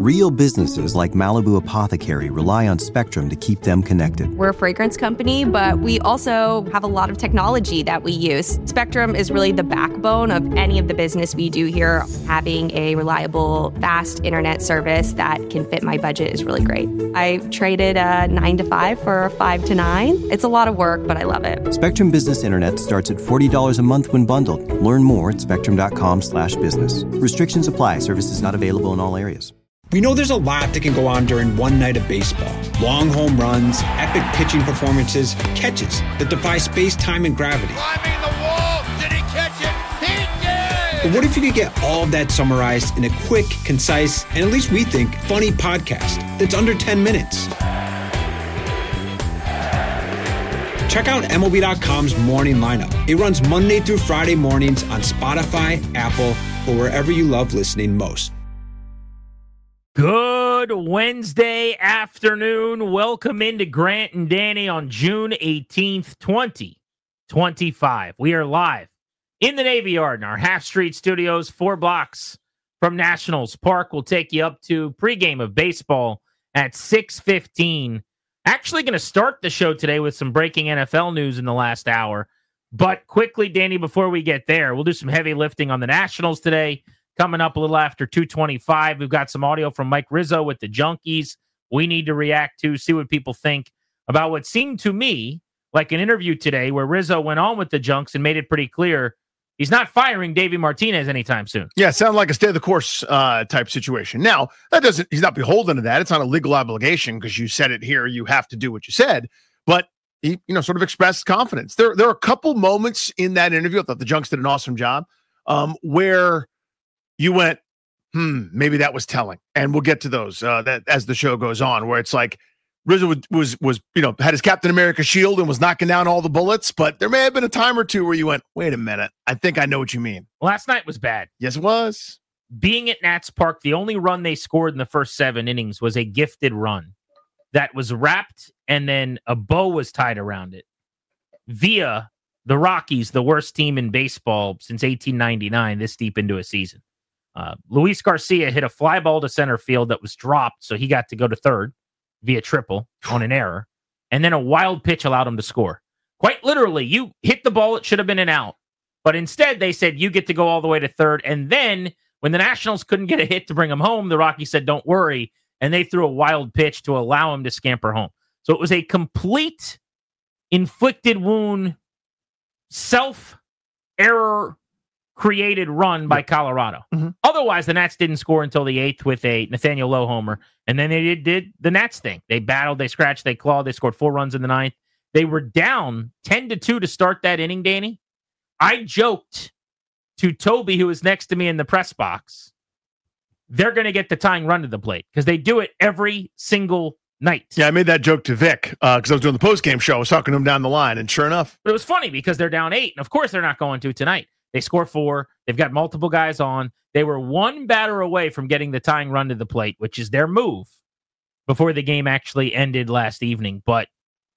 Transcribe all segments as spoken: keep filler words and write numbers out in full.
Real businesses like Malibu Apothecary rely on Spectrum to keep them connected. We're a fragrance company, but we also have a lot of technology that we use. Spectrum is really the backbone of any of the business we do here. Having a reliable, fast internet service that can fit my budget is really great. I traded a nine to five for a five to nine. It's a lot of work, but I love it. Spectrum Business Internet starts at forty dollars a month when bundled. Learn more at spectrum.com slash business. Restrictions apply. Services not available in all areas. We know there's a lot that can go on during one night of baseball. Long home runs, epic pitching performances, catches that defy space, time, and gravity. Climbing the wall, did he catch it? He did! But what if you could get all of that summarized in a quick, concise, and at least we think, funny podcast that's under ten minutes? Check out M L B dot com's Morning Lineup. It runs Monday through Friday mornings on Spotify, Apple, or wherever you love listening most. Good Wednesday afternoon. Welcome into Grant and Danny on June eighteenth, twenty twenty-five. We are live in the Navy Yard in our Half Street Studios, four blocks from Nationals Park. We'll take you up to pregame of baseball at six fifteen. Actually going to start the show today with some breaking N F L news in the last hour. But quickly, Danny, before we get there, we'll do some heavy lifting on the Nationals today. Coming up a little after two twenty-five, we've got some audio from Mike Rizzo with the Junkies we need to react to, see what people think about what seemed to me like an interview today where Rizzo went on with the Junks and made it pretty clear he's not firing Davey Martinez anytime soon. Yeah, sound like a stay the course uh, type situation. Now, that doesn't, he's not beholden to that. It's not a legal obligation because you said it here. You have to do what you said. But he, you know, sort of expressed confidence. There, there are a couple moments in that interview. I thought the Junks did an awesome job um, where you went, hmm, maybe that was telling. And we'll get to those uh, that as the show goes on, where it's like Rizzo was, was, was, you know, had his Captain America shield and was knocking down all the bullets. But there may have been a time or two where you went, wait a minute, I think I know what you mean. Last night was bad. Yes, it was. Being at Nats Park, the only run they scored in the first seven innings was a gifted run that was wrapped and then a bow was tied around it via the Rockies, the worst team in baseball since eighteen ninety-nine, this deep into a season. Uh, Luis Garcia hit a fly ball to center field that was dropped, so he got to go to third via triple on an error, and then a wild pitch allowed him to score. Quite literally, you hit the ball, it should have been an out, but instead they said you get to go all the way to third, and then when the Nationals couldn't get a hit to bring him home, the Rockies said, don't worry, and they threw a wild pitch to allow him to scamper home. So it was a complete inflicted wound, self-error created run by Colorado. Mm-hmm. Otherwise, the Nats didn't score until the eighth with a Nathaniel Lowe homer, and then they did, did the Nats thing. They battled, they scratched, they clawed, they scored four runs in the ninth. They were down ten to two to start that inning, Danny. I joked to Toby, who was next to me in the press box, they're going to get the tying run to the plate because they do it every single night. Yeah, I made that joke to Vic because uh, I was doing the post-game show. I was talking to him down the line, and sure enough. But it was funny because they're down eight, and of course they're not going to tonight. They score four. They've got multiple guys on. They were one batter away from getting the tying run to the plate, which is their move before the game actually ended last evening. But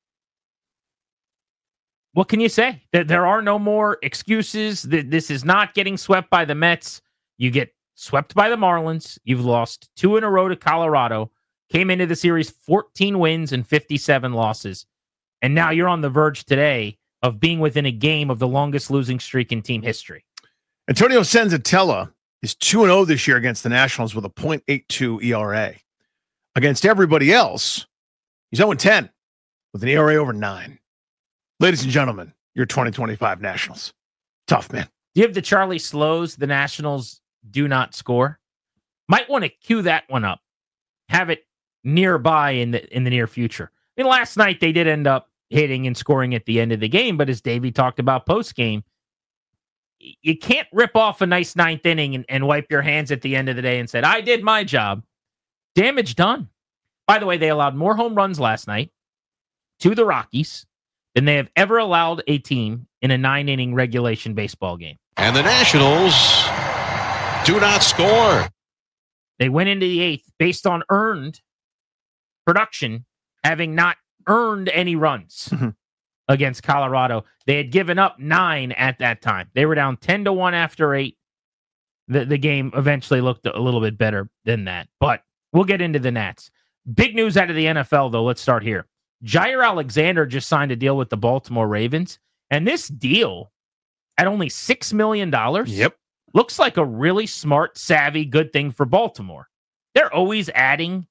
what can you say? There are no more excuses. This is not getting swept by the Mets. You get swept by the Marlins. You've lost two in a row to Colorado. Came into the series fourteen wins and fifty-seven losses. And now you're on the verge today of being within a game of the longest losing streak in team history. Antonio Senzatella is two and oh this year against the Nationals with a point eight two E R A. Against everybody else, he's oh and ten with an E R A over nine. Ladies and gentlemen, your twenty twenty-five Nationals. Tough, man. Do you have the Charlie Slows, the Nationals do not score? Might want to cue that one up. Have it nearby in the in the near future. I mean, last night they did end up hitting and scoring at the end of the game, but as Davey talked about post-game, you can't rip off a nice ninth inning and, and wipe your hands at the end of the day and said, I did my job. Damage done. By the way, they allowed more home runs last night to the Rockies than they have ever allowed a team in a nine-inning regulation baseball game. And the Nationals do not score. They went into the eighth based on earned production, having not earned any runs mm-hmm. against Colorado. They had given up nine at that time. They were down ten to one after eight. The, the game eventually looked a little bit better than that. But We'll get into the Nats. Big news out of the N F L, though. Let's start here. Jair Alexander just signed a deal with the Baltimore Ravens, and this deal at only six million dollars Yep. looks like a really smart, savvy, good thing for Baltimore. They're always adding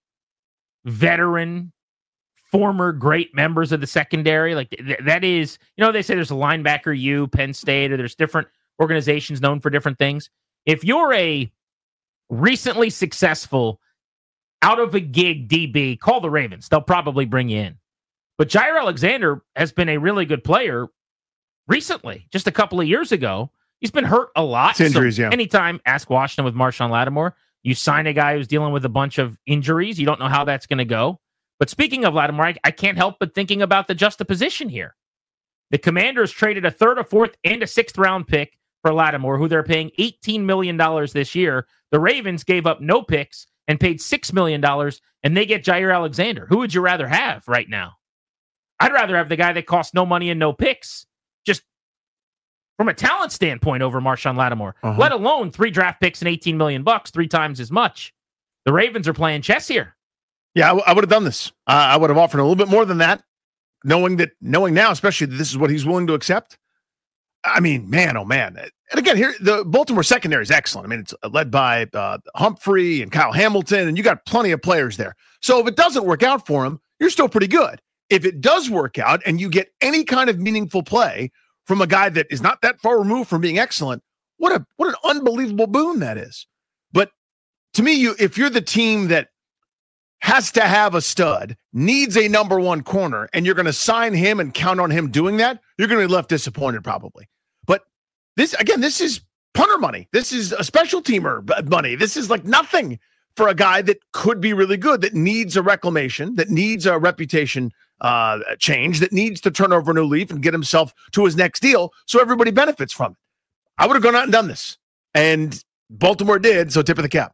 veteran, former great members of the secondary. Like th- that is, you know, they say there's a linebacker U, Penn State, or there's different organizations known for different things. If you're a recently successful, out of a gig D B, call the Ravens. They'll probably bring you in. But Jair Alexander has been a really good player recently. Just a couple of years ago, he's been hurt a lot. It's injuries, so yeah. Anytime, ask Washington with Marshawn Lattimore. You sign a guy who's dealing with a bunch of injuries. You don't know how that's going to go. But speaking of Lattimore, I, I can't help but thinking about the juxtaposition here. The Commanders traded a third, a fourth, and a sixth round pick for Lattimore, who they're paying eighteen million dollars this year. The Ravens gave up no picks and paid six million dollars, and they get Jair Alexander. Who would you rather have right now? I'd rather have the guy that costs no money and no picks, just from a talent standpoint, over Marshawn Lattimore, uh-huh. let alone three draft picks and eighteen million bucks, three times as much. The Ravens are playing chess here. Yeah, I, w- I would have done this. Uh, I would have offered a little bit more than that, knowing that, knowing now, especially that this is what he's willing to accept. I mean, man, oh man. And again, here, the Baltimore secondary is excellent. I mean, it's led by uh, Humphrey and Kyle Hamilton, and you got plenty of players there. So if it doesn't work out for him, you're still pretty good. If it does work out and you get any kind of meaningful play from a guy that is not that far removed from being excellent, what a what an unbelievable boon that is. But to me, you if you're the team that has to have a stud, needs a number one corner, and you're going to sign him and count on him doing that, you're going to be left disappointed probably. But this, again, this is punter money. This is a special teamer money. This is like nothing for a guy that could be really good, that needs a reclamation, that needs a reputation uh, change, that needs to turn over a new leaf and get himself to his next deal so everybody benefits from it. I would have gone out and done this. And Baltimore did, so tip of the cap.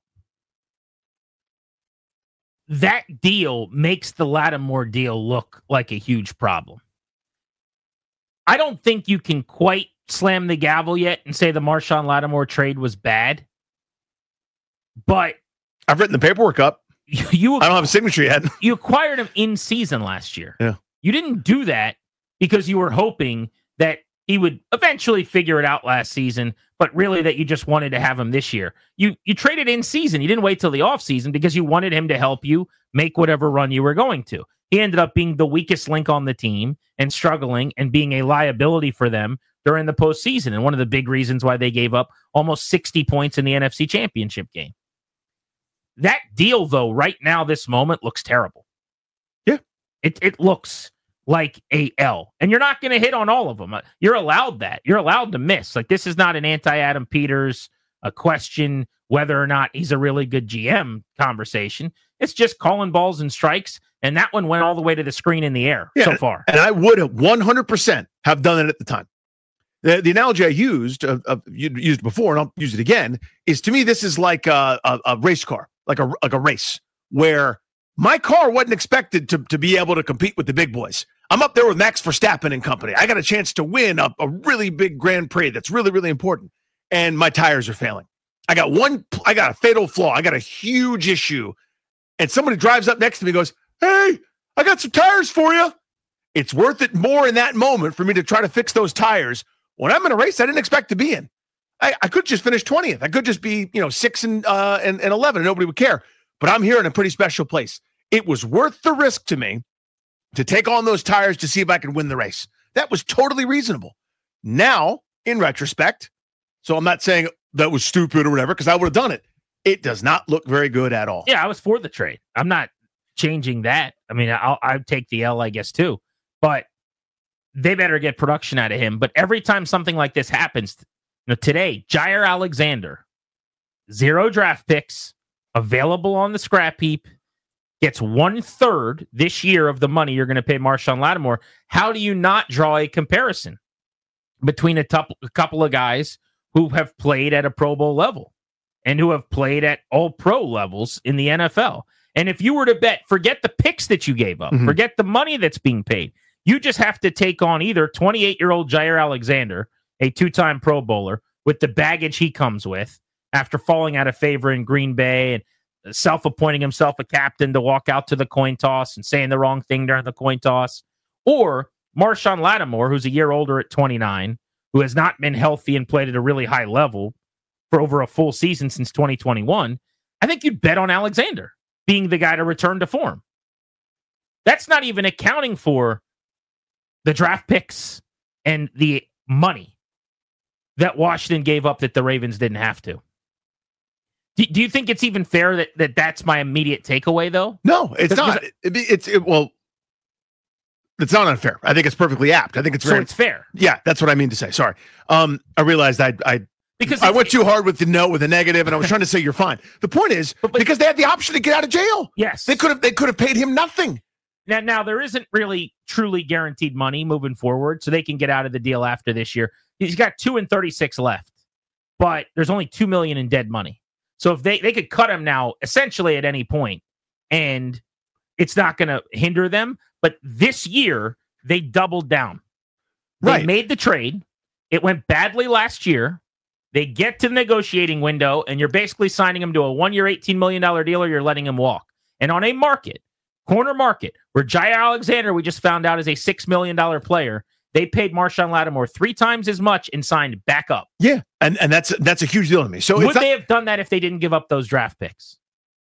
That deal makes the Lattimore deal look like a huge problem. I don't think you can quite slam the gavel yet and say the Marshawn Lattimore trade was bad. But I've written the paperwork up. You, you I don't have a signature yet. You acquired him in season last year. Yeah. You didn't do that because you were hoping that he would eventually figure it out last season, but really that you just wanted to have him this year. You you traded in season. You didn't wait till the offseason because you wanted him to help you make whatever run you were going to. He ended up being the weakest link on the team and struggling and being a liability for them during the postseason. And one of the big reasons why they gave up almost sixty points in the N F C Championship game. That deal, though, right now, this moment looks terrible. Yeah. It it looks like a L. And you're not going to hit on all of them. You're allowed that. You're allowed to miss. Like, this is not an anti-Adam Peters, a question whether or not he's a really good G M conversation. It's just calling balls and strikes. And that one went all the way to the screen in the air yeah, so far. And I would have one hundred percent have done it at the time. The, the analogy I used, uh, uh, used before, and I'll use it again, is to me, this is like a, a, a race car, like a, like a race where my car wasn't expected to, to be able to compete with the big boys. I'm up there with Max Verstappen and company. I got a chance to win a, a really big Grand Prix that's really, really important. And my tires are failing. I got one, I got a fatal flaw. I got a huge issue. And somebody drives up next to me and goes, "Hey, I got some tires for you." It's worth it more in that moment for me to try to fix those tires when I'm in a race I didn't expect to be in. I, I could just finish twentieth. I could just be, you know, six and, uh, and, and eleven, and nobody would care. But I'm here in a pretty special place. It was worth the risk to me to take on those tires to see if I could win the race. That was totally reasonable. Now, in retrospect, so I'm not saying that was stupid or whatever, because I would have done it. It does not look very good at all. Yeah, I was for the trade. I'm not changing that. I mean, I'll I'd take the L, I guess, too. But they better get production out of him. But every time something like this happens, you know, today, Jair Alexander, zero draft picks, available on the scrap heap, gets one third this year of the money you're going to pay Marshawn Lattimore. How do you not draw a comparison between a, tup- a couple of guys who have played at a Pro Bowl level and who have played at all pro levels in the N F L? And if you were to bet, forget the picks that you gave up, mm-hmm. forget the money that's being paid. You just have to take on either twenty-eight-year-old Jair Alexander, a two-time Pro Bowler, with the baggage he comes with after falling out of favor in Green Bay and self-appointing himself a captain to walk out to the coin toss and saying the wrong thing during the coin toss, or Marshawn Lattimore, who's a year older at twenty-nine, who has not been healthy and played at a really high level for over a full season since twenty twenty-one, I think you'd bet on Alexander being the guy to return to form. That's not even accounting for the draft picks and the money that Washington gave up that the Ravens didn't have to. Do, do you think it's even fair that, that that's my immediate takeaway, though? No, it's not. It, it's it, well, it's not unfair. I think it's perfectly apt. I think it's so very, it's fair. Yeah, that's what I mean to say. Sorry, um, I realized I I because I went too hard with the no with the negative, and I was trying to say you're fine. The point is but, but, because they had the option to get out of jail. Yes, they could have they could have paid him nothing. Now, now there isn't really truly guaranteed money moving forward, so they can get out of the deal after this year. He's got two and thirty-six left, but there's only two million in dead money. So if they, they could cut him now, essentially at any point, and it's not going to hinder them. But this year, they doubled down. They right. made the trade. It went badly last year. They get to the negotiating window, and you're basically signing him to a one-year, eighteen million dollars deal, or you're letting him walk. And on a market, corner market, where Jair Alexander, we just found out, is a six million dollars player, they paid Marshawn Lattimore three times as much and signed back up. Yeah, and and that's that's a huge deal to me. So would it's not, they have done that if they didn't give up those draft picks?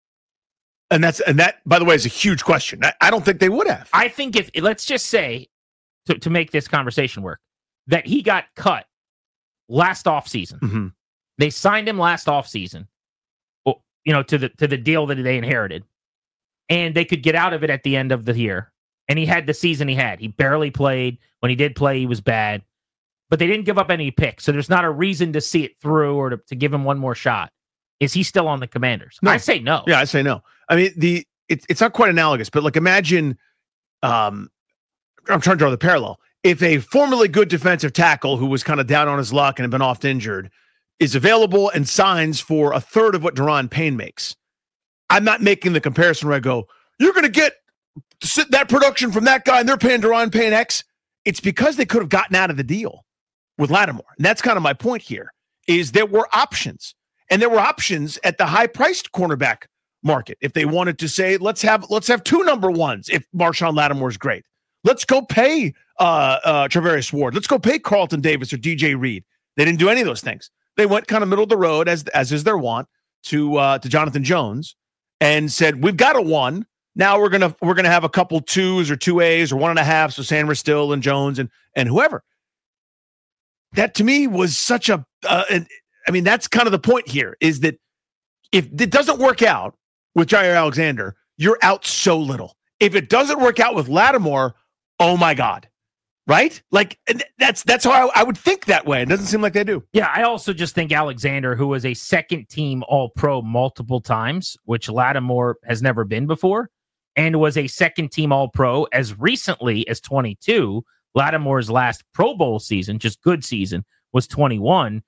And that's and that, by the way, is a huge question. I, I don't think they would have. I think if let's just say, to, to make this conversation work, that he got cut last offseason. Mm-hmm. They signed him last offseason, you know, to the to the deal that they inherited, and they could get out of it at the end of the year. And he had the season he had. He barely played. When he did play, he was bad. But they didn't give up any picks, so there's not a reason to see it through or to, to give him one more shot. Is he still on the Commanders? No. I say no. Yeah, I say no. I mean, the it, it's not quite analogous, but like imagine, um, I'm trying to draw the parallel. If a formerly good defensive tackle who was kind of down on his luck and had been oft injured is available and signs for a third of what Daron Payne makes, I'm not making the comparison where I go, you're going to get that production from that guy and they're paying Daron Payne X. It's because they could have gotten out of the deal with Lattimore. And that's kind of my point here, is there were options. And there were options at the high-priced cornerback market. If they wanted to say, let's have let's have two number ones if Marshawn Lattimore is great. Let's go pay uh, uh, Travarius Ward. Let's go pay Carlton Davis or D J Reed. They didn't do any of those things. They went kind of middle of the road, as as is their want, to uh, to Jonathan Jones and said, we've got a one. Now we're gonna we're gonna have a couple twos or two A's or one and a half. So Sanders Still and Jones and and whoever. That to me was such a. Uh, an, I mean, that's kind of the point here, is that if it doesn't work out with Jair Alexander, you're out so little. If it doesn't work out with Lattimore, oh my God, right? Like that's that's how I, I would think that way. It doesn't seem like they do. Yeah, I also just think Alexander, who was a second team All-Pro multiple times, which Lattimore has never been before, and was a second team All-Pro as recently as twenty-two. Lattimore's last Pro Bowl season, just good season, was twenty-one.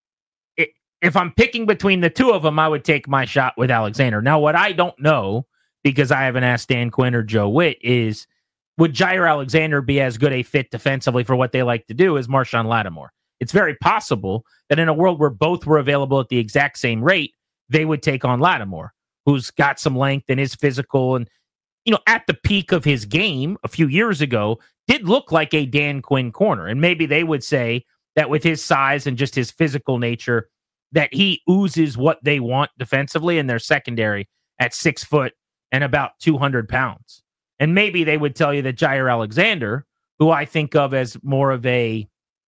It, if I'm picking between the two of them, I would take my shot with Alexander. Now, what I don't know, because I haven't asked Dan Quinn or Joe Witt, is would Jair Alexander be as good a fit defensively for what they like to do as Marshawn Lattimore? It's very possible that in a world where both were available at the exact same rate, they would take on Lattimore, who's got some length and is physical and, you know, at the peak of his game a few years ago, did look like a Dan Quinn corner. And maybe they would say that with his size and just his physical nature, that he oozes what they want defensively in their secondary at six foot and about two hundred pounds. And maybe they would tell you that Jair Alexander, who I think of as more of a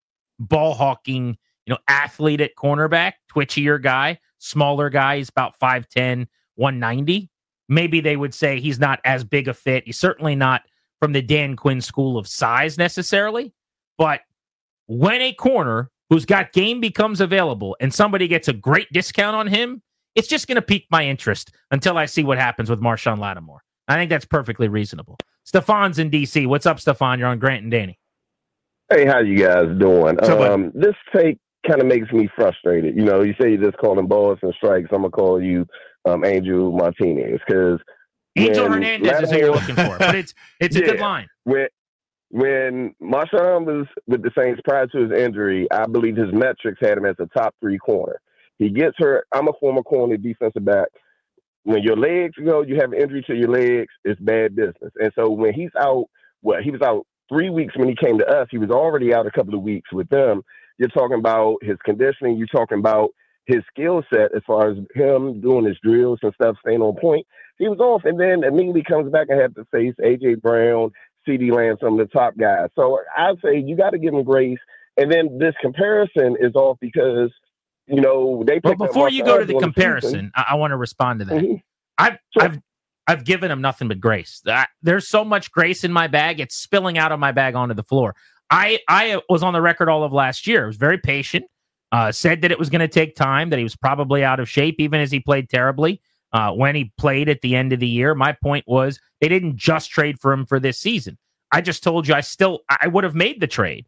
ball hawking, you know, athlete at cornerback, twitchier guy, smaller guy, he's about five ten, one ninety. Maybe they would say he's not as big a fit. He's certainly not from the Dan Quinn school of size necessarily. But when a corner who's got game becomes available and somebody gets a great discount on him, it's just going to pique my interest until I see what happens with Marshawn Lattimore. I think that's perfectly reasonable. Stefan's in D C. What's up, Stefan? You're on Grant and Danny. Hey, how you guys doing? So, um, this take kind of makes me frustrated. You know, you say you just call them balls and strikes. I'm going to call you um, Angel Martinez, because Angel Hernandez Lattimore, is who you're looking for, but it's it's a yeah, good line. When, when Marshawn was with the Saints prior to his injury, I believe his metrics had him as a top three corner. He gets hurt. I'm a former corner defensive back. when your legs go, you have an injury to your legs, it's bad business. And so when he's out, well, he was out three weeks when he came to us. He was already out a couple of weeks with them. You're talking about his conditioning. You're talking about his skill set as far as him doing his drills and stuff, staying on point. He was off, and then immediately comes back and had to face A J Brown, CeeDee Lamb, some of the top guys. So I'd say you got to give him grace. And then this comparison is off because, you know, they. Well, before you go to the comparison, I, I want to respond to that. Mm-hmm. I've, sure. I've, I've given him nothing but grace. I, there's so much grace in my bag; it's spilling out of my bag onto the floor. I, I was on the record all of last year. I was very patient. Uh, said that it was going to take time. That he was probably out of shape, even as he played terribly. Uh, when he played at the end of the year, my point was they didn't just trade for him for this season. I just told you I still I would have made the trade.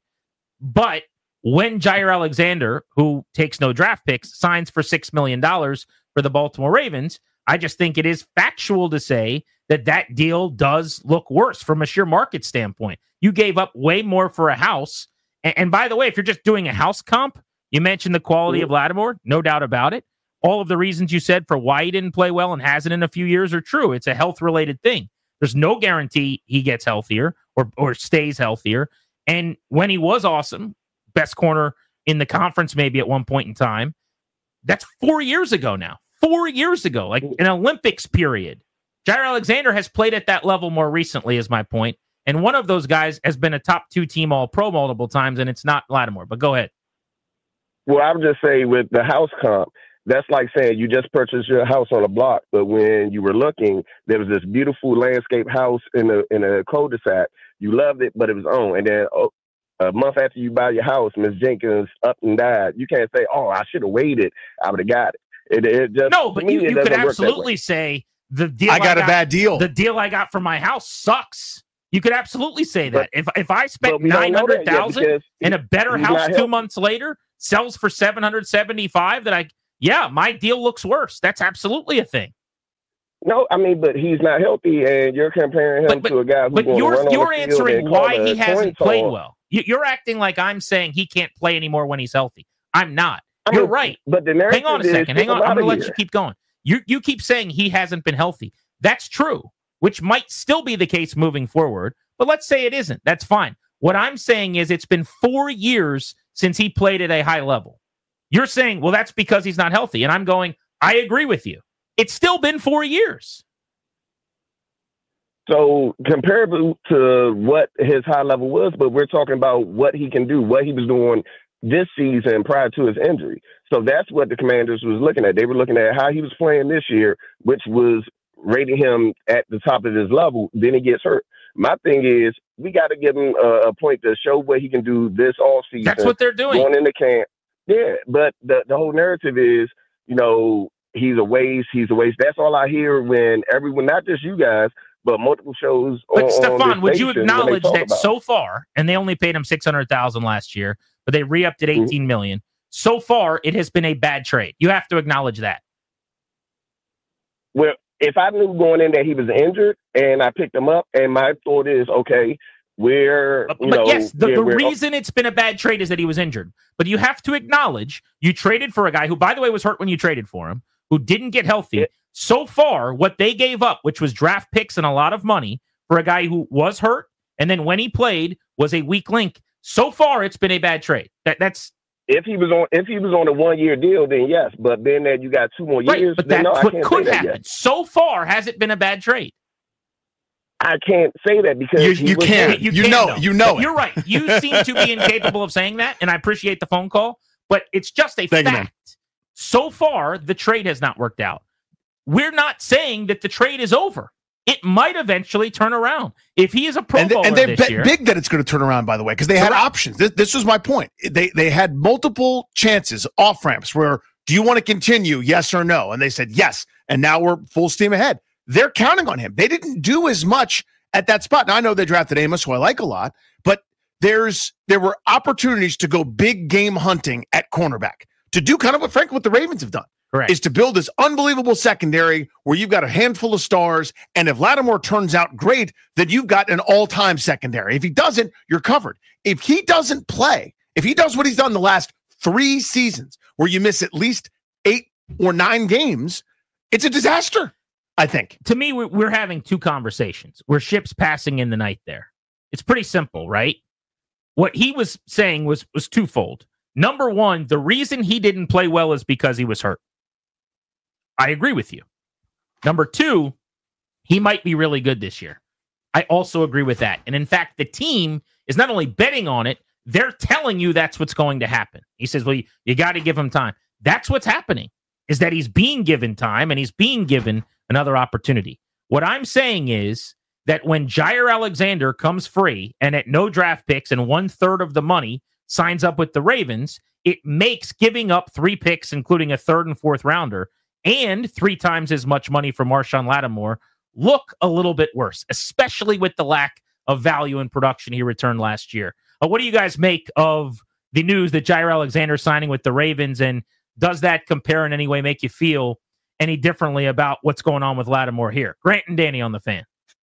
But when Jair Alexander, who takes no draft picks, signs for six million dollars for the Baltimore Ravens, I just think it is factual to say that that deal does look worse from a sheer market standpoint. You gave up way more for a house. And, and by the way, if you're just doing a house comp, you mentioned the quality of Lattimore, no doubt about it. All of the reasons you said for why he didn't play well and hasn't in a few years are true. It's a health-related thing. There's no guarantee he gets healthier or, or stays healthier. And when he was awesome, best corner in the conference maybe at one point in time, that's four years ago now. Four years ago, like an Olympics period. Jair Alexander has played at that level more recently, is my point. And one of those guys has been a top two team All-Pro multiple times, and it's not Lattimore. But go ahead. Well, I would just say with the house comp, that's like saying you just purchased your house on a block, but when you were looking, there was this beautiful landscape house in a in a cul-de-sac. You loved it, but it was on. And then oh, a month after you buy your house, Miss Jenkins up and died. You can't say, "Oh, I should have waited. I would have got it." It, it just no, but me, you, you could absolutely say the deal I got, I got a bad deal. The deal I got for my house sucks. You could absolutely say that. But, if if I spent nine hundred thousand and a better house two months later sells for seven hundred seventy five, that I. Yeah, my deal looks worse. That's absolutely a thing. No, I mean, but he's not healthy, and you're comparing him but, but, to a guy who's But going you're, to run you're on the answering why he hasn't played on. well. You're acting like I'm saying he can't play anymore when he's healthy. I'm not. I you're mean, right. But the Hang on a second. Hang on. I'm going to let here. you keep going. You you keep saying he hasn't been healthy. That's true, which might still be the case moving forward. But let's say it isn't. That's fine. What I'm saying is it's been four years since he played at a high level. You're saying, well, that's because he's not healthy. And I'm going, I agree with you. It's still been four years. So comparable to what his high level was, but we're talking about what he can do, what he was doing this season prior to his injury. So that's what the Commanders was looking at. They were looking at how he was playing this year, which was rating him at the top of his level. Then he gets hurt. My thing is, we got to give him a, a point to show what he can do this offseason. That's what they're doing. Going into camp. Yeah, but the, the whole narrative is, you know, he's a waste, he's a waste. That's all I hear when everyone, not just you guys, but multiple shows. But on, Stefan, on would you acknowledge that about. so far, and they only paid him six hundred thousand dollars last year, but they re-upped at eighteen million dollars. So far, it has been a bad trade. You have to acknowledge that. Well, if I knew going in that he was injured and I picked him up, and my thought is, okay, we're, but, you but know, yes, the, we're, the we're, reason it's been a bad trade is that he was injured. But you have to acknowledge you traded for a guy who, by the way, was hurt when you traded for him, who didn't get healthy. Yeah. So far, what they gave up, which was draft picks and a lot of money for a guy who was hurt, and then when he played was a weak link. So far, it's been a bad trade. That that's if he was on if he was on a one year deal, then yes. But then that you got two more right, years. But that's no, what could that happen. Yet. So far, has it been a bad trade? I can't say that because you, you can't. You, you know. You know. You're right. You seem to be incapable of saying that, and I appreciate the phone call, but it's just a Thank fact. You, so far, the trade has not worked out. We're not saying that the trade is over. It might eventually turn around if he is a Pro and, Bowler and they this bet year. Big that it's going to turn around. By the way, because they had Correct. options. This, this was my point. They they had multiple chances, off ramps. Where do you want to continue? Yes or no? And they said yes. And now we're full steam ahead. They're counting on him. They didn't do as much at that spot. Now I know they drafted Amos, who I like a lot, but there's there were opportunities to go big game hunting at cornerback to do kind of what frankly what the Ravens have done. Correct. Is to build this unbelievable secondary where you've got a handful of stars, and if Lattimore turns out great, then you've got an all-time secondary. If he doesn't, you're covered. If he doesn't play, if he does what he's done the last three seasons, where you miss at least eight or nine games, it's a disaster. I think. To me, we're having two conversations. We're ships passing in the night there. It's pretty simple, right? What he was saying was, was twofold. Number one, the reason he didn't play well is because he was hurt. I agree with you. Number two, he might be really good this year. I also agree with that. And in fact, the team is not only betting on it, they're telling you that's what's going to happen. He says, well, you, you got to give him time. That's what's happening, is that he's being given time and he's being given another opportunity. What I'm saying is that when Jair Alexander comes free and at no draft picks and one third of the money signs up with the Ravens, it makes giving up three picks, including a third and fourth rounder, and three times as much money for Marshon Lattimore look a little bit worse, especially with the lack of value in production he returned last year. Uh, what do you guys make of the news that Jair Alexander signing with the Ravens, and does that compare in any way, make you feel any differently about what's going on with Lattimore here? Grant and Danny on the Fan.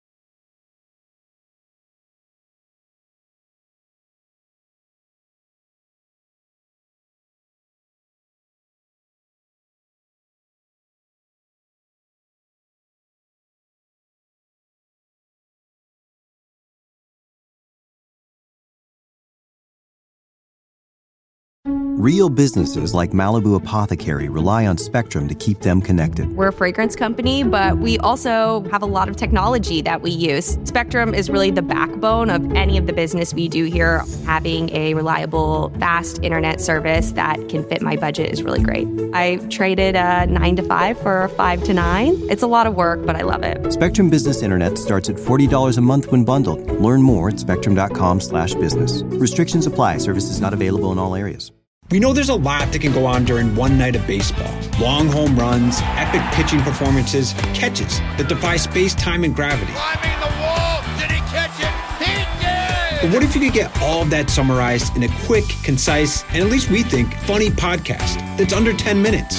Real businesses like Malibu Apothecary rely on Spectrum to keep them connected. We're a fragrance company, but we also have a lot of technology that we use. Spectrum is really the backbone of any of the business we do here. Having a reliable, fast internet service that can fit my budget is really great. I traded a nine to five for a five to nine. It's a lot of work, but I love it. Spectrum Business Internet starts at forty dollars a month when bundled. Learn more at spectrum.com slash business. Restrictions apply. Services not available in all areas. We know there's a lot that can go on during one night of baseball. Long home runs, epic pitching performances, catches that defy space, time, and gravity. Climbing the wall. Did he catch it? He did! But what if you could get all of that summarized in a quick, concise, and at least we think, funny podcast that's under ten minutes?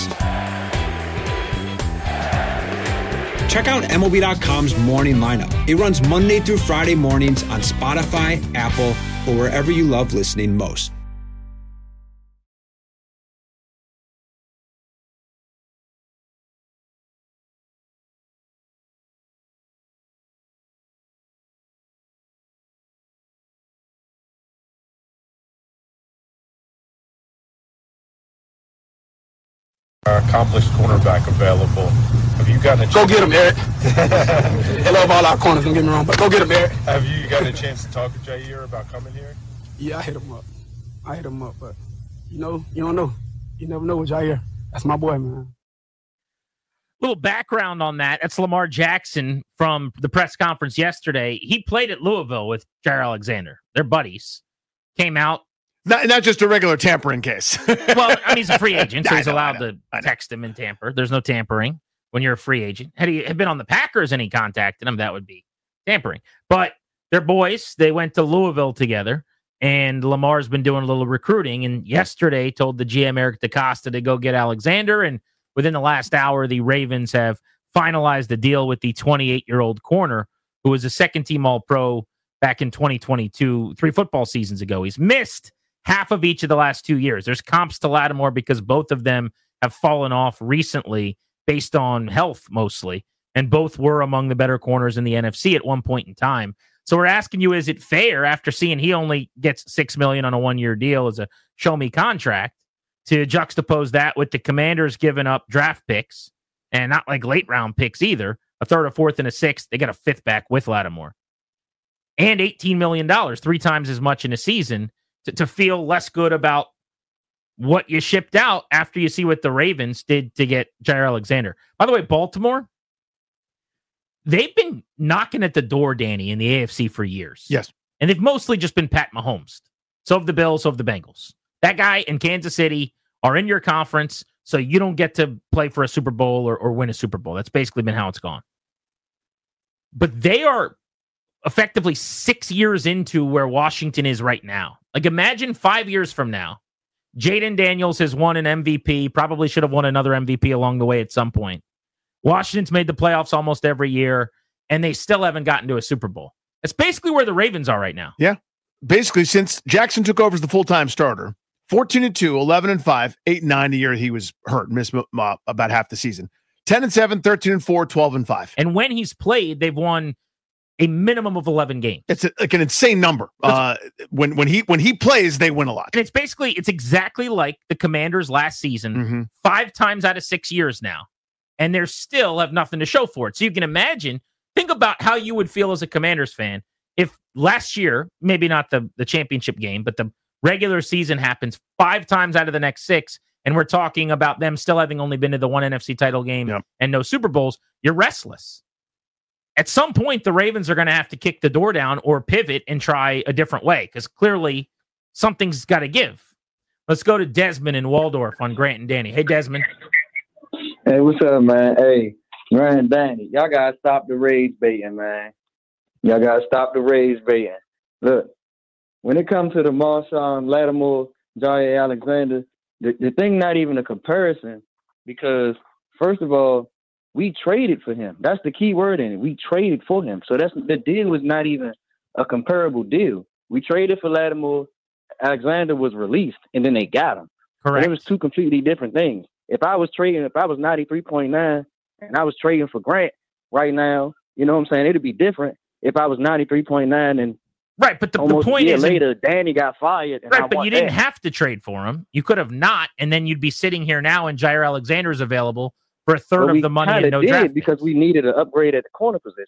Check out M L B dot com's Morning Lineup. It runs Monday through Friday mornings on Spotify, Apple, or wherever you love listening most. Accomplished cornerback available. Have you gotten a chance? Go get him, Eric. I love all our corners, don't get me wrong, but go get him, Eric. Have you gotten a chance to talk to Jair about coming here? Yeah, I hit him up. I hit him up, but you know, you don't know. You never know with Jair. That's my boy, man. Little background on that. That's Lamar Jackson from the press conference yesterday. He played at Louisville with Jair Alexander. They're buddies. Came out. Not, not just a regular tampering case. Well, I mean, he's a free agent, so he's know, allowed I know, to I know. text him and tamper. There's no tampering when you're a free agent. Had he had been on the Packers and he contacted him, that would be tampering. But they're boys. They went to Louisville together, and Lamar's been doing a little recruiting, and yesterday told the G M, Eric DeCosta, to go get Alexander, and within the last hour, the Ravens have finalized the deal with the twenty-eight-year-old corner, who was a second-team All-Pro back in twenty twenty-two, three football seasons ago. He's missed half of each of the last two years. There's comps to Lattimore because both of them have fallen off recently based on health mostly, and both were among the better corners in the N F C at one point in time. So we're asking you, is it fair, after seeing he only gets six million dollars on a one-year deal as a show-me contract, to juxtapose that with the Commanders giving up draft picks, and not like late-round picks either, a third, a fourth, and a sixth. They got a fifth back with Lattimore. And eighteen million dollars, three times as much in a season, to, to feel less good about what you shipped out after you see what the Ravens did to get Jair Alexander. By the way, Baltimore, they've been knocking at the door, Danny, in the A F C for years. Yes. And they've mostly just been Pat Mahomes. So have the Bills, so have the Bengals. That guy in Kansas City are in your conference, so you don't get to play for a Super Bowl or, or win a Super Bowl. That's basically been how it's gone. But they are effectively six years into where Washington is right now. Like, imagine five years from now, Jaden Daniels has won an M V P, probably should have won another M V P along the way at some point. Washington's made the playoffs almost every year, and they still haven't gotten to a Super Bowl. That's basically where the Ravens are right now. Yeah. Basically, since Jackson took over as the full-time starter, fourteen and two, eleven and five, eight and nine the year he was hurt, missed uh, about half the season. ten and seven, thirteen and four, twelve and five. And when he's played, they've won a minimum of eleven games. It's a, like an insane number. Uh, when when he when he plays, they win a lot. And it's basically, it's exactly like the Commanders last season, mm-hmm. five times out of six years now. And they still have nothing to show for it. So you can imagine, think about how you would feel as a Commanders fan if last year, maybe not the, the championship game, but the regular season happens five times out of the next six, and we're talking about them still having only been to the one N F C title game yep. and no Super Bowls. You're restless. At some point, the Ravens are going to have to kick the door down or pivot and try a different way, because clearly something's got to give. Let's go to Desmond in Waldorf on Grant and Danny. Hey, Desmond. Hey, what's up, man? Hey, Grant and Danny. Y'all got to stop the rage baiting, man. Y'all got to stop the rage baiting. Look, when it comes to the Marshawn Lattimore, Jaire Alexander, the, the thing not even a comparison, because, first of all, we traded for him. That's the key word in it. We traded for him. So that's the deal was not even a comparable deal. We traded for Lattimore. Alexander was released, and then they got him. Correct. It was two completely different things. If I was trading, if I was ninety-three point nine and I was trading for Grant right now, you know what I'm saying? It'd be different if I was ninety-three point nine and right. But the, almost the point a year is later, Danny got fired. And right, I but want you didn't that. have to trade for him. You could have not, and then you'd be sitting here now, and Jaire Alexander is available for a third Well, of the money and no did draft because picks. we needed an upgrade at the corner position.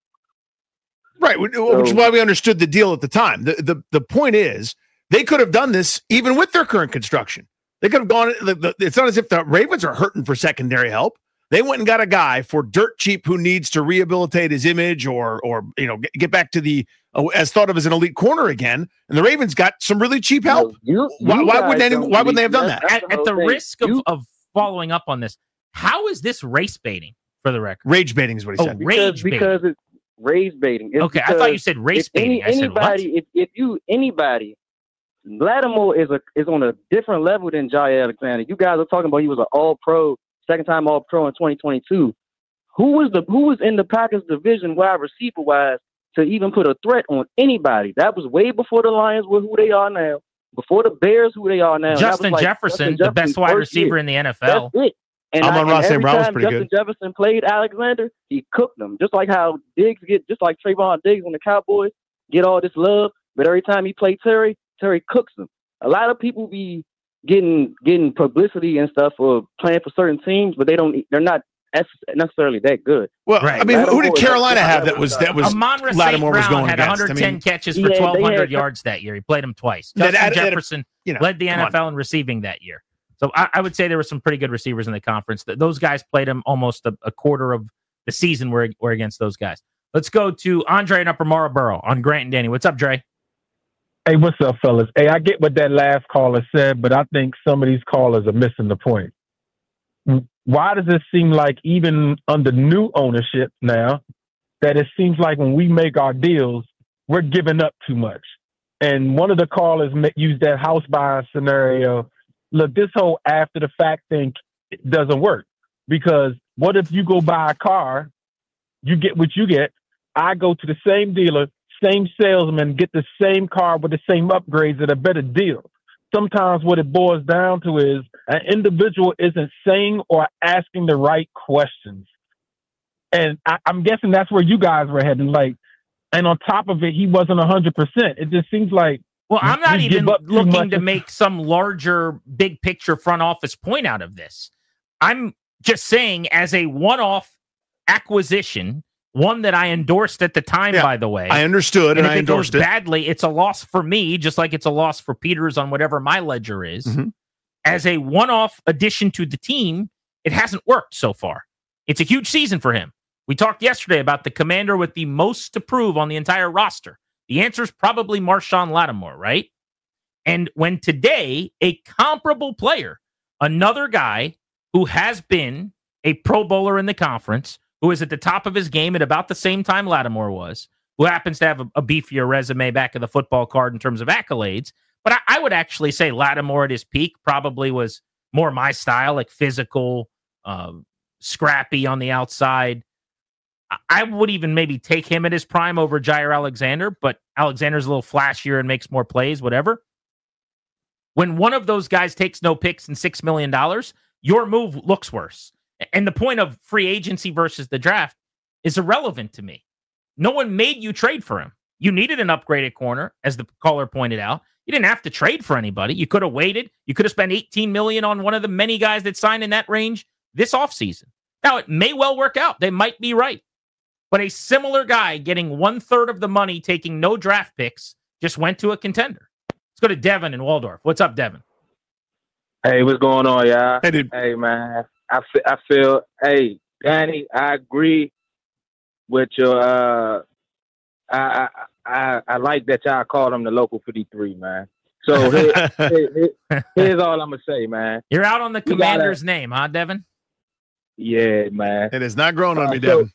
Right, which So, is why we understood the deal at the time. The, the the point is, they could have done this even with their current construction. They could have gone. The, the, it's not as if the Ravens are hurting for secondary help. They went and got a guy for dirt cheap who needs to rehabilitate his image or or you know get, get back to the uh, as thought of as an elite corner again. And the Ravens got some really cheap help. You, you why, why guys wouldn't any, don't Why wouldn't they have done believe- that? that's At, the at the whole thing. risk of, You- of following up on this, how is this race baiting for the record? Rage baiting is what he Oh, said. rage because, baiting. because it's rage baiting. It's Okay, I thought you because said race if any, baiting. I said what? anybody, if, if you anybody, Lattimore is a is on a different level than Jaire Alexander. You guys are talking about he was an All Pro, second time All Pro in twenty twenty-two. Who was the who was in the Packers division wide receiver wise to even put a threat on anybody? That was way before the Lions were who they are now. Before the Bears, who they are now. That Justin was like Jefferson, Justin the best Jefferson's wide first receiver year. in the N F L. That's it. And I'm I, on and Ross St. every Brown was time pretty Justin good. Jefferson played Alexander, he cooked them. Just like how Diggs get, just like Trayvon Diggs on the Cowboys get all this love, but every time he played Terry, Terry cooks them. A lot of people be getting getting publicity and stuff for playing for certain teams, but they don't. They're not necessarily that good. Well, Right. I mean, who did Lattimore- Carolina have that was that was Amon-Ra Saint Lattimore was Brown going had against? one hundred ten I mean, catches for Yeah, they twelve hundred had- yards that year. He played him twice. That- Justin that- that- Jefferson you know, led the come N F L in receiving that year. So I, I would say there were some pretty good receivers in the conference. Th- Those guys played him almost a, a quarter of the season were, were against those guys. Let's go to Andre in Upper Marlboro on Grant and Danny. What's up, Dre? Hey, what's up, fellas? Hey, I get what that last caller said, but I think some of these callers are missing the point. Why does it seem like even under new ownership now, that it seems like when we make our deals, we're giving up too much? And one of the callers ma- used that house buying scenario. Look, this whole after the fact thing doesn't work, because what if you go buy a car, you get what you get. I go to the same dealer, same salesman, get the same car with the same upgrades at a better deal. Sometimes what it boils down to is an individual isn't saying or asking the right questions. And I, I'm guessing that's where you guys were heading. Like, and on top of it, he wasn't one hundred percent. It just seems like Well, I'm not we even give up too looking much. to make some larger, big picture front office point out of this. I'm just saying, as a one-off acquisition, one that I endorsed at the time, Yeah, by the way. I understood and and if I it endorsed goes it. badly, it's a loss for me, just like it's a loss for Peters on whatever my ledger is. Mhm. As a one-off addition to the team, it hasn't worked so far. It's a huge season for him. We talked yesterday about the commander with the most to prove on the entire roster. The answer is probably Marshawn Lattimore, right? And when today, a comparable player, another guy who has been a Pro Bowler in the conference, who is at the top of his game at about the same time Lattimore was, who happens to have a, a beefier resume back of the football card in terms of accolades. But I, I would actually say Lattimore at his peak probably was more my style, like physical, uh, scrappy on the outside. I, I would even maybe take him at his prime over Jaire Alexander, but Alexander's a little flashier and makes more plays, whatever. When one of those guys takes no picks and six million dollars, your move looks worse. And the point of free agency versus the draft is irrelevant to me. No one made you trade for him. You needed an upgraded corner, as the caller pointed out. You didn't have to trade for anybody. You could have waited. You could have spent eighteen million dollars on one of the many guys that signed in that range this offseason. Now, it may well work out. They might be right. But a similar guy getting one-third of the money, taking no draft picks, just went to a contender. Let's go to Devin in Waldorf. What's up, Devin? Hey, what's going on, y'all? Hey, dude. Hey, man. I feel, I feel, hey, Danny, I agree with your, uh, I, I, I, I like that y'all call him the local fifty-three, man. So here, here, here, here's all I'm going to say, man. You're out on the We commander's gotta- name, huh, Devin? Yeah, man. It is not growing on Uh, me, so- Devin.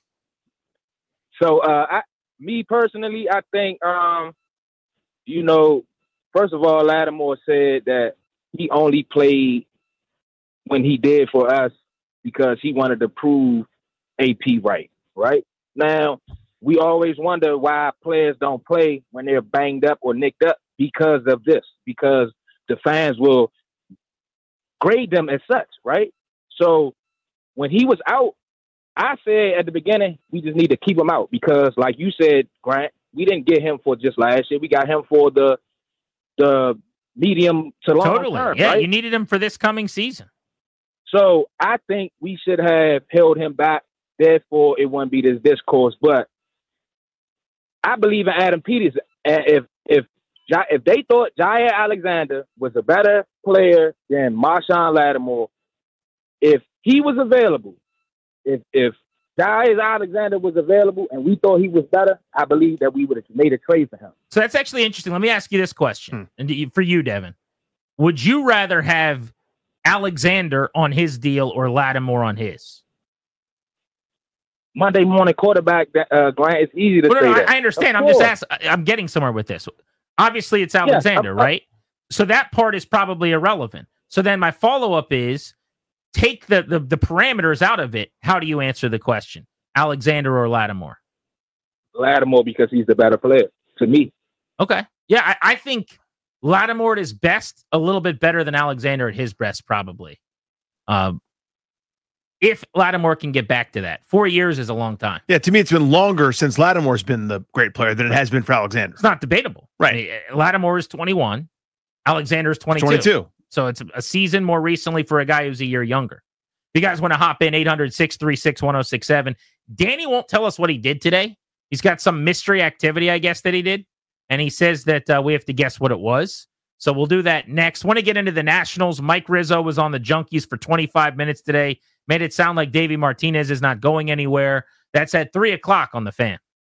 So, uh, I, me personally, I think, um, you know, first of all, Lattimore said that he only played when he did for us because he wanted to prove A P right, right? Now, we always wonder why players don't play when they're banged up or nicked up because of this, because the fans will grade them as such, right? So when he was out, I said at the beginning, we just need to keep him out because, like you said, Grant, we didn't get him for just last year. We got him for the the medium to long Totally. term. Yeah, right? you needed him for this coming season. So I think we should have held him back. Therefore, it wouldn't be this discourse. But I believe in Adam Peters. And if if Ja- if they thought Jair Alexander was a better player than Marshawn Lattimore, if he was available, if if Jair Alexander was available and we thought he was better, I believe that we would have made a trade for him. So that's actually interesting. Let me ask you this question. And do you- for you, Devin, would you rather have Alexander on his deal or Lattimore on his? Monday morning quarterback, uh, Grant, it's easy to Well, say no, no, that. I, I understand. Of I'm just course. asking. I'm getting somewhere with this. Obviously, it's Alexander, of course. right? So that part is probably irrelevant. So then my follow-up is, take the, the the parameters out of it. How do you answer the question? Alexander or Lattimore? Lattimore because he's the better player to me. Okay. Yeah, I, I think Lattimore at his best, a little bit better than Alexander at his best, probably. Um, if Lattimore can get back to that. Four years is a long time. Yeah, to me, it's been longer since Lattimore's been the great player than it has been for Alexander. It's not debatable. Right. I mean, Lattimore is twenty-one. Alexander is twenty-two. twenty-two. So it's a season more recently for a guy who's a year younger. If you guys want to hop in, eight hundred, six three six, one oh six seven. Danny won't tell us what he did today. He's got some mystery activity, I guess, that he did. And he says that uh, we have to guess what it was. So we'll do that next. Want to get into the Nationals. Mike Rizzo was on the Junkies for twenty-five minutes today. Made it sound like Davey Martinez is not going anywhere. That's at three o'clock on the Fan.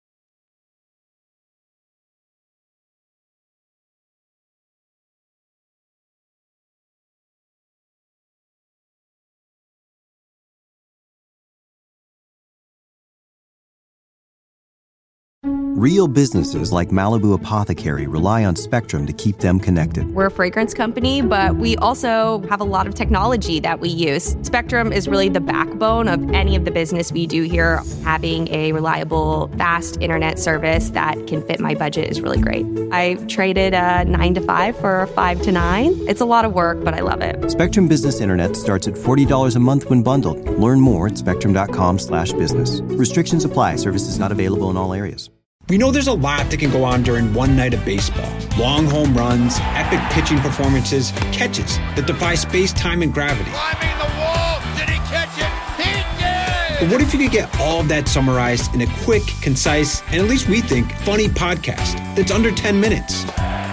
Real businesses like Malibu Apothecary rely on Spectrum to keep them connected. We're a fragrance company, but we also have a lot of technology that we use. Spectrum is really the backbone of any of the business we do here. Having a reliable, fast internet service that can fit my budget is really great. I traded a nine to five for a five to nine. It's a lot of work, but I love it. Spectrum Business Internet starts at forty dollars a month when bundled. Learn more at spectrum.com slash business. Restrictions apply. Services not available in all areas. We know there's a lot that can go on during one night of baseball. Long home runs, epic pitching performances, catches that defy space, time, and gravity. Climbing the wall. Did he catch it? He did! But what if you could get all of that summarized in a quick, concise, and at least we think, funny podcast that's under ten minutes?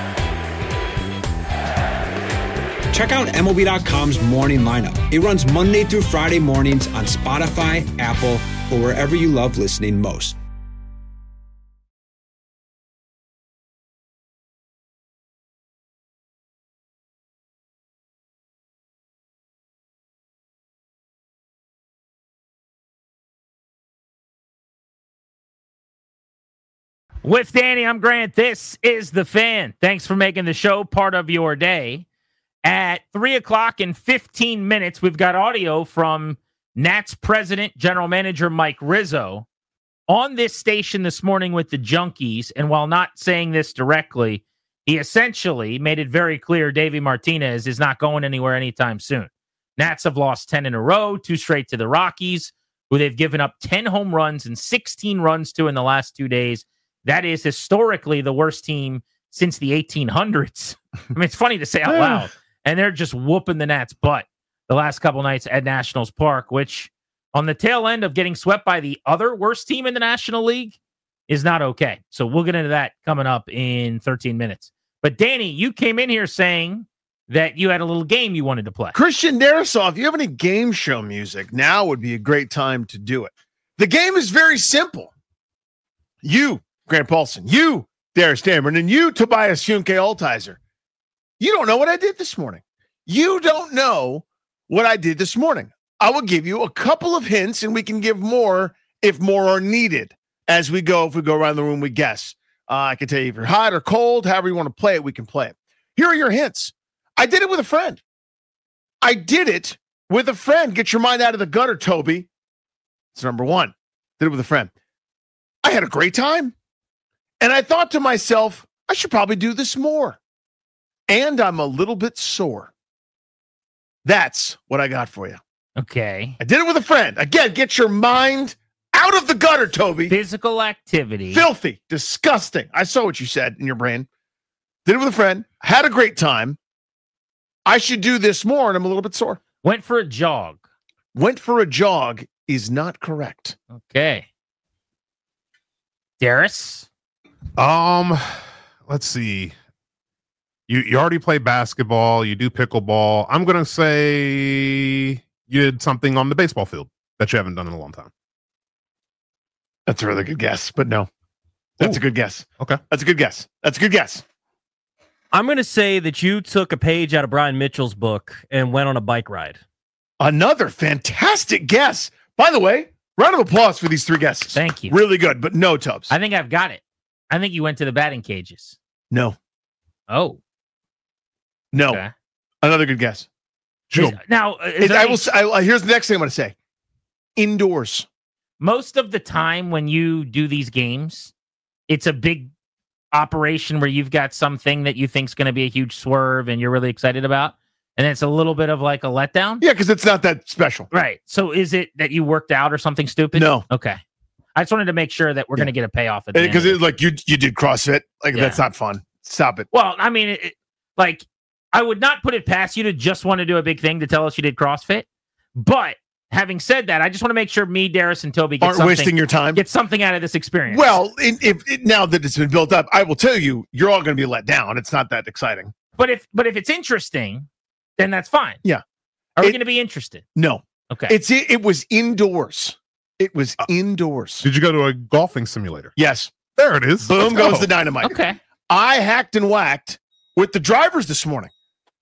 Check out M L B dot com's Morning Lineup. It runs Monday through Friday mornings on Spotify, Apple, or wherever you love listening most. With Danny, I'm Grant. This is The Fan. Thanks for making the show part of your day. At three o'clock and fifteen minutes, we've got audio from Nats president, general manager Mike Rizzo on this station this morning with the Junkies. And while not saying this directly, he essentially made it very clear Davey Martinez is not going anywhere anytime soon. Nats have lost ten in a row, two straight to the Rockies, who they've given up ten home runs and sixteen runs to in the last two days. That is historically the worst team since the eighteen hundreds. I mean, it's funny to say out loud. And they're just whooping the Nats' butt the last couple nights at Nationals Park, which on the tail end of getting swept by the other worst team in the National League is not okay. So we'll get into that coming up in thirteen minutes. But Danny, you came in here saying that you had a little game you wanted to play. Christian Darrisaw, if you have any game show music, now would be a great time to do it. The game is very simple. You, Grant Paulson, you, Darius Dameron, and you, Tobias Funke Altizer. You don't know what I did this morning. You don't know what I did this morning. I will give you a couple of hints, and we can give more if more are needed as we go. If we go around the room, we guess. Uh, I can tell you if you're hot or cold, however you want to play it, we can play it. Here are your hints. I did it with a friend. I did it with a friend. Get your mind out of the gutter, Toby. It's number one. Did it with a friend. I had a great time. And I thought to myself, I should probably do this more. And I'm a little bit sore. That's what I got for you. Okay. I did it with a friend. Again, get your mind out of the gutter, Toby. Physical activity. Filthy. Disgusting. I saw what you said in your brain. Did it with a friend. Had a great time. I should do this more, and I'm a little bit sore. Went for a jog. Went for a jog is not correct. Okay. Darius? Um, let's see. You you already play basketball. You do pickleball. I'm going to say you did something on the baseball field that you haven't done in a long time. That's a really good guess, but no. That's Ooh. a good guess. Okay. That's a good guess. That's a good guess. I'm going to say that you took a page out of Brian Mitchell's book and went on a bike ride. Another fantastic guess. By the way, round of applause for these three guesses. Thank you. Really good, but no, Tubbs. I think I've got it. I think you went to the batting cages. No. Oh. No. Okay. Another good guess. Is, now, is It- there I any- will. s- I, I- here's the next thing I'm going to say. Indoors. most of the time when you do these games, it's a big operation where you've got something that you think is going to be a huge swerve and you're really excited about. And it's a little bit of like a letdown. Yeah, because it's not that special. Right. So is it that you worked out or something stupid? No. Okay. I just wanted to make sure that we're going to get a payoff at the end Because of it's like you you did CrossFit. Like Yeah. that's not fun. Stop it. Well, I mean, it, like, I would not put it past you to just want to do a big thing to tell us you did CrossFit. But having said that, I just want to make sure me, Darius, and Toby get Aren't something, wasting your time. get something out of this experience. Well, in, if it, now that it's been built up, I will tell you, you're all going to be let down. It's not that exciting. but if but if it's interesting, then that's fine. Yeah. Are we It- going to be interested? No. Okay. It's it, it was indoors. It was indoors. Did you go to a golfing simulator? Yes. There it is. Boom Let's goes go. the dynamite. Okay. I hacked and whacked with the drivers this morning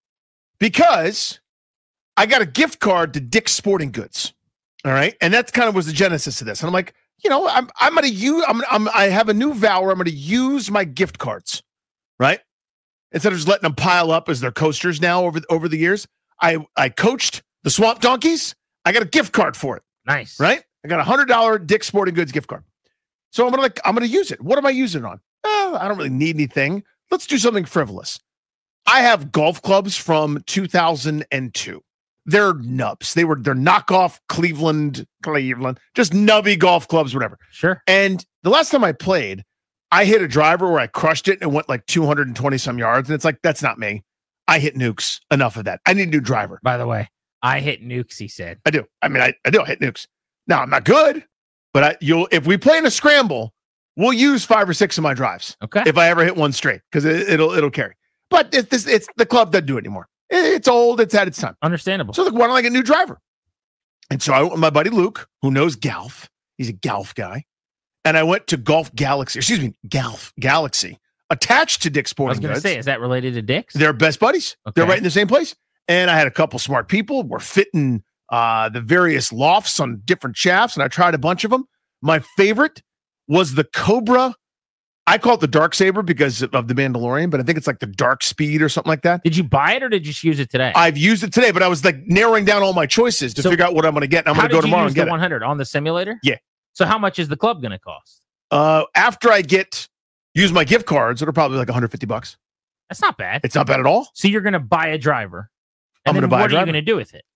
because I got a gift card to Dick's Sporting Goods. All right. And that kind of was the genesis of this. And I'm like, you know, I'm I'm gonna use I'm, I'm I have a new vow where I'm gonna use my gift cards, right? Instead of just letting them pile up as their coasters now over over the years. I I coached the Swamp Donkeys. I got a gift card for it. Nice. Right? I got a hundred dollar Dick's Sporting Goods gift card. So I'm gonna like I'm gonna use it. What am I using it on? Oh, I don't really need anything. Let's do something frivolous. I have golf clubs from two thousand two. They're nubs. They were they're knockoff Cleveland, Cleveland, just nubby golf clubs, whatever. Sure. And the last time I played, I hit a driver where I crushed it and it went like two hundred twenty some yards. And it's like, that's not me. I hit nukes. Enough of that. I need a new driver. By the way, I hit nukes, he said. I do. I mean, I, I do. I hit nukes. Now I'm not good, but I, you'll if we play in a scramble, we'll use five or six of my drives. Okay. If I ever hit one straight, because it, it'll it'll carry. But it's this it's the club doesn't do it anymore. It- It's old. It's had its time. Understandable. So like, why don't I get a new driver? And so I went with my buddy Luke, who knows golf. He's a golf guy. And I went to Golf Galaxy, excuse me, Golf Galaxy, attached to Dick's I Sporting was going to Goods. say, is that related to Dick's? They're best buddies. Okay. They're right in the same place. And I had a couple smart people. We're fitting uh, the various lofts on different shafts, and I tried a bunch of them. My favorite was the Cobra. I call it the Dark Saber because of the Mandalorian, but I think it's like the Dark Speed or something like that. Did you buy it or did you just use it today? I've used it today, but I was like narrowing down all my choices to So figure out what I'm going to get. And I'm How going to go did you tomorrow use and get the it. one hundred on the simulator? Yeah. So how much is the club going to cost? Uh, after I get use my gift cards, it'll probably like one hundred fifty bucks. That's not bad. It's not bad at all. So you're going to buy a driver. And I'm then gonna buy a what are you driver. going to do with it?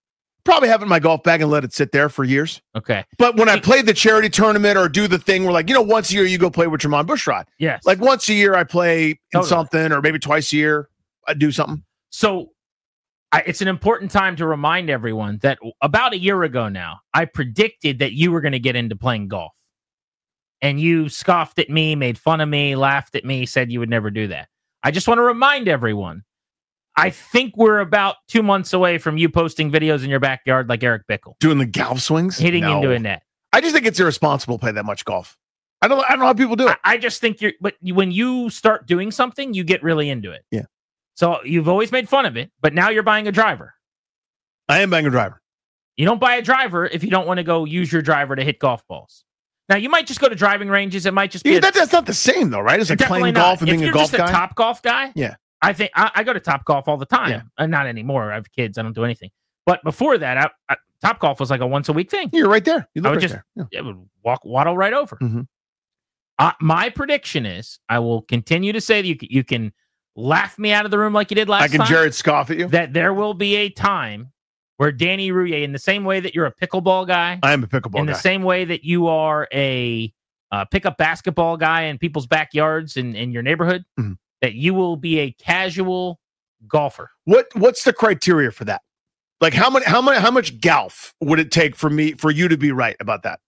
Probably have it in my golf bag and let it sit there for years. Okay. But when I play the charity tournament or do the thing where, like, you know, once a year you go play with Tremont Bushrod. Yes. Like once a year I play in Totally. something, or maybe twice a year I do something. So I, it's an important time to remind everyone that about a year ago now, I predicted that you were going to get into playing golf. And you scoffed at me, made fun of me, laughed at me, said you would never do that. I just want to remind everyone, I think we're about two months away from you posting videos in your backyard like Eric Bickle. Doing the golf swings? Hitting No. into a net. I just think it's irresponsible to play that much golf. I don't I don't know how people do it. I, I just think you're, but when you start doing something, you get really into it. Yeah. So you've always made fun of it, but now you're buying a driver. I am buying a driver. You don't buy a driver if you don't want to go use your driver to hit golf balls. Now, you might just go to driving ranges. It might just be Yeah, a, that, that's not the same, though, right? It's like Definitely playing not. golf and if being you're a golf just guy. a top golf guy, Yeah. I think I, I go to Top Golf all the time. Yeah. Uh, not anymore. I have kids. I don't do anything. But before that, I, I, Top Golf was like a once a week thing. You're right there. You I live would right just there. Yeah. it would walk waddle right over. Mhm. Uh, my prediction is I will continue to say that you, c- you can laugh me out of the room like you did last I can time. Jared scoff at you. That there will be a time where Danny Rouillet, in the same way that you're a pickleball guy, I am a pickleball in guy. the same way that you are a uh, pickup basketball guy in people's backyards and in your neighborhood, Mhm. that you will be a casual golfer. What what's the criteria for that? Like how many how many how much golf would it take for me for you to be right about that?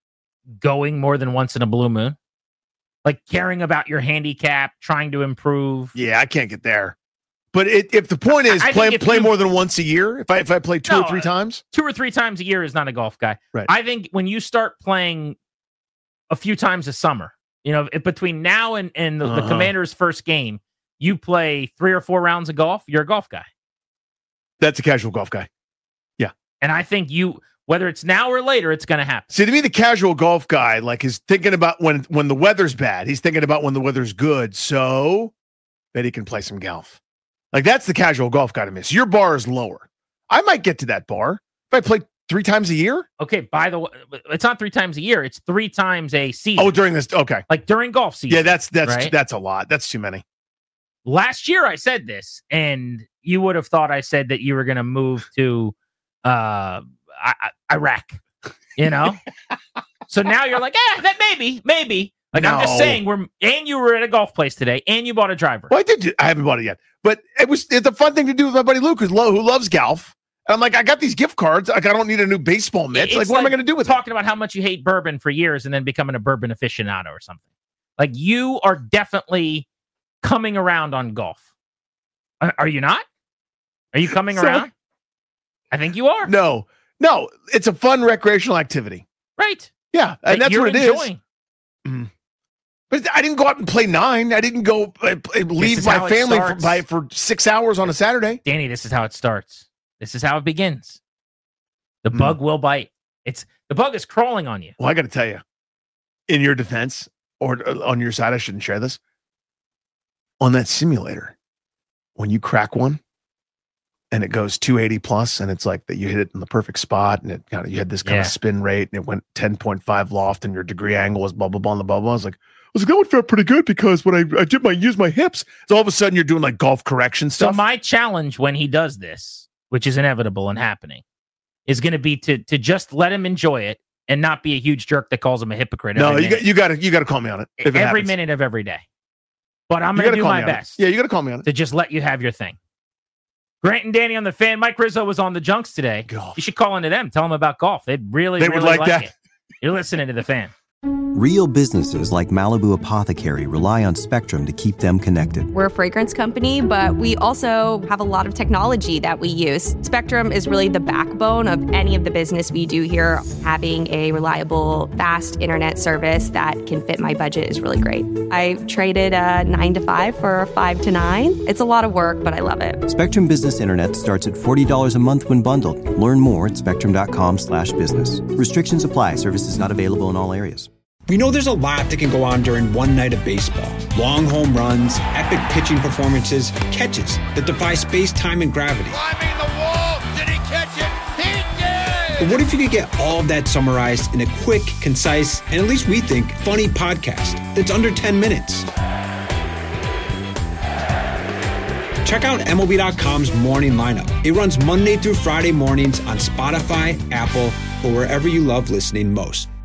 Going more than once in a blue moon, like caring about your handicap, trying to improve. Yeah, I can't get there. But it, if the point is I think play if play you- more than once a year, if I if I play two No, or three uh, times, Two or three times a year is not a golf guy. Right. I think when you start playing a few times a summer, you know, if between now and, and the, the Uh-huh. Commander's first game, you play three or four rounds of golf, you're a golf guy. that's a casual golf guy. And I think you, whether it's now or later, it's going to happen. See, to me, the casual golf guy, like, is thinking about when when the weather's bad. He's thinking about when the weather's good, so that he can play some golf. Like, that's the casual golf guy to me. So your bar is lower. I might get to that bar if I play three times a year. Okay, by the way, it's not three times a year; it's three times a season. Oh, during this, okay, like during golf season. yeah, that's that's right? that's a lot. That's too many. Last year I said this, and you would have thought I said that you were going to move to uh, I- I- Iraq, you know? So now you're like, eh, that maybe, maybe. Like, I'm just No. saying, we're and you were at a golf place today, and you bought a driver. Well, I did. do- I haven't bought it yet, but it was it's a fun thing to do with my buddy Luke, who's low, who loves golf. And I'm like, I got these gift cards. Like, I don't need a new baseball mitt. It's Like, what am I going to do with it? talking about how much you hate bourbon for years and then becoming a bourbon aficionado or something? Like, you are definitely coming around on golf. Are, are you not? Are you coming So- around? I think you are. No, no, it's a fun recreational activity. Right. Yeah, That and that's you're what it is. enjoying. Mhm. But I didn't go out and play nine. I didn't go uh, play- leave is my how it family for, starts. by, for six hours on a Saturday. Danny, this is how it starts. This is how it begins. The Hmm. bug will bite. It's the bug is crawling on you. Well, I got to tell you, in your defense, or uh, on your side, I shouldn't share this. On that simulator, when you crack one and it goes two eighty plus, and it's like that you hit it in the perfect spot, and it kind of you had this kind Yeah. of spin rate, and it went ten point five loft, and your degree angle was blah blah blah, and the blah blah. I was like, I was like, that one felt pretty good because when I, I did my use my hips, so all of a sudden you're doing like golf correction So stuff. my challenge when he does this, which is inevitable and happening, is going to be to to just let him enjoy it and not be a huge jerk that calls him a hypocrite. no, every you minute. got you got to you got to call me on it. If it every happens. minute of every day. But I'm You going gotta to do call my me on it. best Yeah, you got to call me on it. to just let you have your thing. Grant and Danny on the Fan. Mike Rizzo was on the Junks today. Golf. You should call into them. Tell them about golf. They'd really, They would really like that. it. You're listening to the Fan. Real businesses like Malibu Apothecary rely on Spectrum to keep them connected. We're a fragrance company, but we also have a lot of technology that we use. Spectrum is really the backbone of any of the business we do here. Having a reliable, fast internet service that can fit my budget is really great. I traded a nine to five for a five to nine. It's a lot of work, but I love it. Spectrum Business Internet starts at forty dollars a month when bundled. Learn more at spectrum.com slash business. Restrictions apply. Services not available in all areas. We know there's a lot that can go on during one night of baseball. Long home runs, epic pitching performances, catches that defy space, time, and gravity. Climbing the wall. Did he catch it? He did! But what if you could get all of that summarized in a quick, concise, and at least we think, funny podcast that's under ten minutes? Check out M L B dot com's Morning Lineup. It runs Monday through Friday mornings on Spotify, Apple, or wherever you love listening most.